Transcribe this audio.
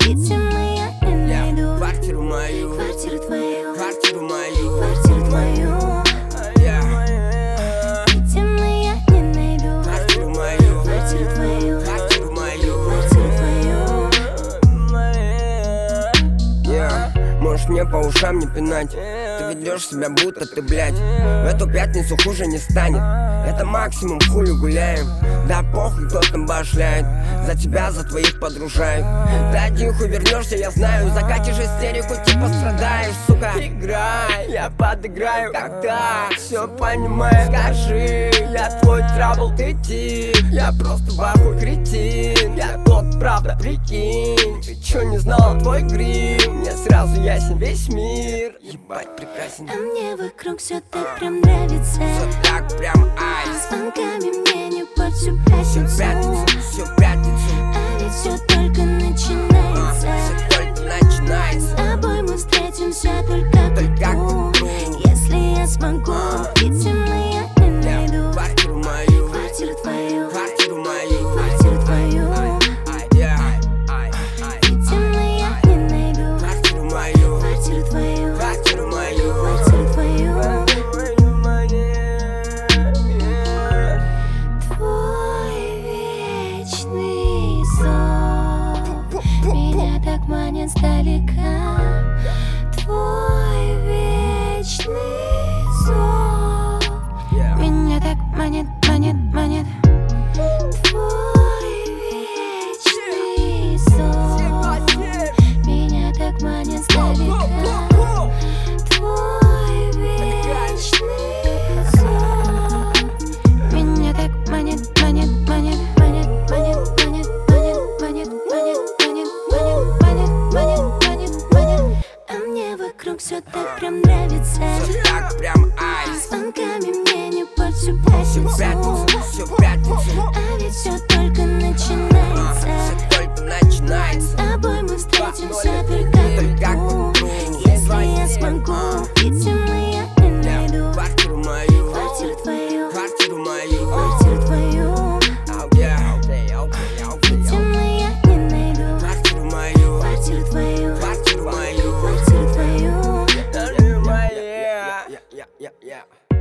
Видимо, я не найду квартиру мою, квартиру твою, квартиру мою, квартиру твою. Видимо, я не найду квартиру мою, квартиру твою, квартиру мою, квартиру твою. Можешь мне по ушам не пинать. Ты ведешь себя, будто ты, блядь, в эту пятницу хуже не станет. Это максимум, хули гуляем. Да похуй, кто там башляет. За тебя, за твоих подружают. Ты один хуй вернешься, я знаю. Закатишь истерику, типа страдаешь, сука. Играй, я подыграю, когда все понимаю. Скажи, я твой трабл, ты тип. Я просто в ахуе кретин. Я тот, правда, прикинь. Ты чё не знала, твой грим? Мне сразу ясен весь мир. Ебать, прекрасен. А мне вокруг все так прям нравится. Все так прям айс. Звонками мне не порть всю пятницу. Всю пятницу. А ведь все только начинается. Все только начинается. С тобой мы встретимся только Только к утру. к утру. Если я смогу, видимо, я не найду Квартиру мою, квартиру твою, квартиру мою, квартиру твою. Видимо, я не найду квартиру мою, квартиру твою, квартиру мою, квартиру твою. Твой вечный зов меня так манит сдалека. Твой вечный зов меня так манит, манит, манит. Твой вечный зов меня так манит сдалека. Твой вечный зов меня так манит, манит, манит, манит, манит, манит, манит, манит, манит, манит, манит, манит, манит, манит. А мне вокруг все так прям нравится. Все так прям айс. Звонками мне не порть всю пятницу. Всю пятницу. А ведь все только начинается. Все только начинается. С тобой мы встретимся только к утру. Если я смогу, видимо, я не найду Квартиру мою, квартиру твою, квартиру мою, квартиру твою. Видимо, я не найду квартиру мою, квартиру твою, квартиру мою, квартиру твою. yeah.